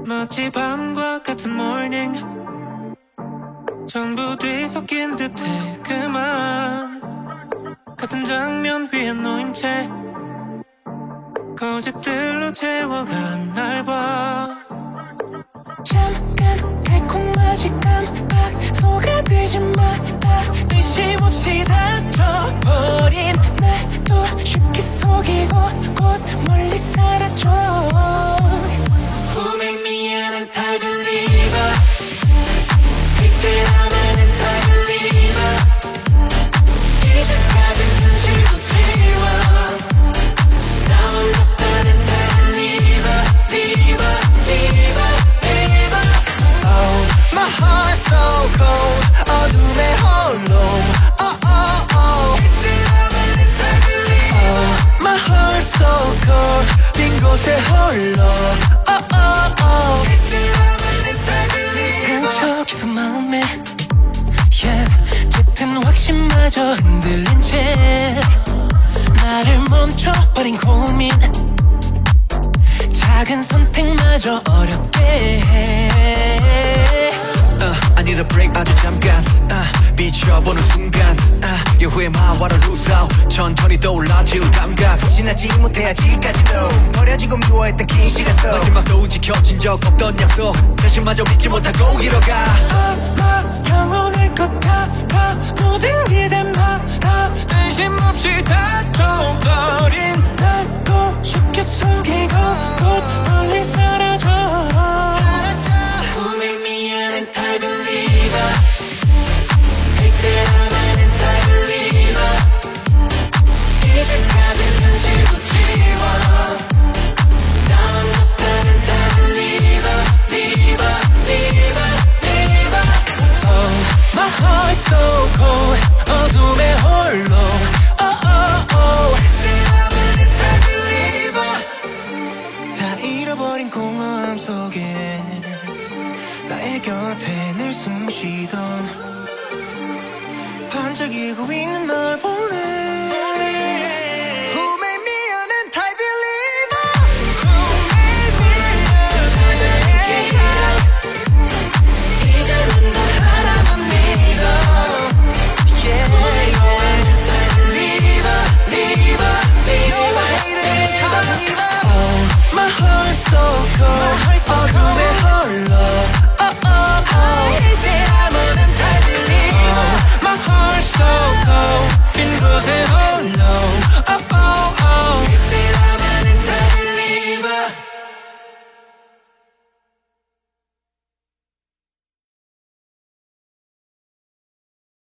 마치 밤과 같은 morning 전부 뒤섞인 듯해 그만 같은 장면 위에 놓인 채 거짓들로 채워간 날 봐 잠깐 달콤하지 깜빡 속아들지마다 의심 없이 다쳐버린 날도 쉽게 속이고 곧 멀리 사라져 Who make me an anti-believer 그때 I'm an anti-believer 이제 가진 현실도 지워 Now I'm just an anti-believer believer, believer, believer Oh, my heart's so cold 어둠에 홀로 Oh, oh, oh 그때 I'm an anti-believer Oh, my heart's so cold 빈 곳에 홀로 Oh, oh, oh 그때 I'm an anti-believer 상처 깊은 마음에 Yeah, 짙은 확신마저 흔들린 채 나를 멈춰버린 고민 작은 선택마저 어렵게 해 I need a break 아주 잠깐 비춰보는 순간 여후의 마와를 lose out 천천히 떠올라질 감각 지나지 못해 아직까지도 버려지고 미워했던 긴 시간 속 마지막도 지켜진 적 없던 약속 자신마저 믿지 못하고 이러가 영원할 것 같아 모든 기대마다 의심 없이 다쳐버린 날도 쉽게 숨기고 곧 멀리 사라져 Who make me an anti-believer 그때 I'm an anti-believer 이제 가진 현실도 지워 Now I'm just an anti-believer believer, believer, believer Oh, my heart's so cold 어둠에 홀로 Oh, oh, oh 그때 I'm an anti-believer 다 잃어버린 공허함 속에 나의 곁에 늘 숨쉬던 반짝이고 있는 널 보내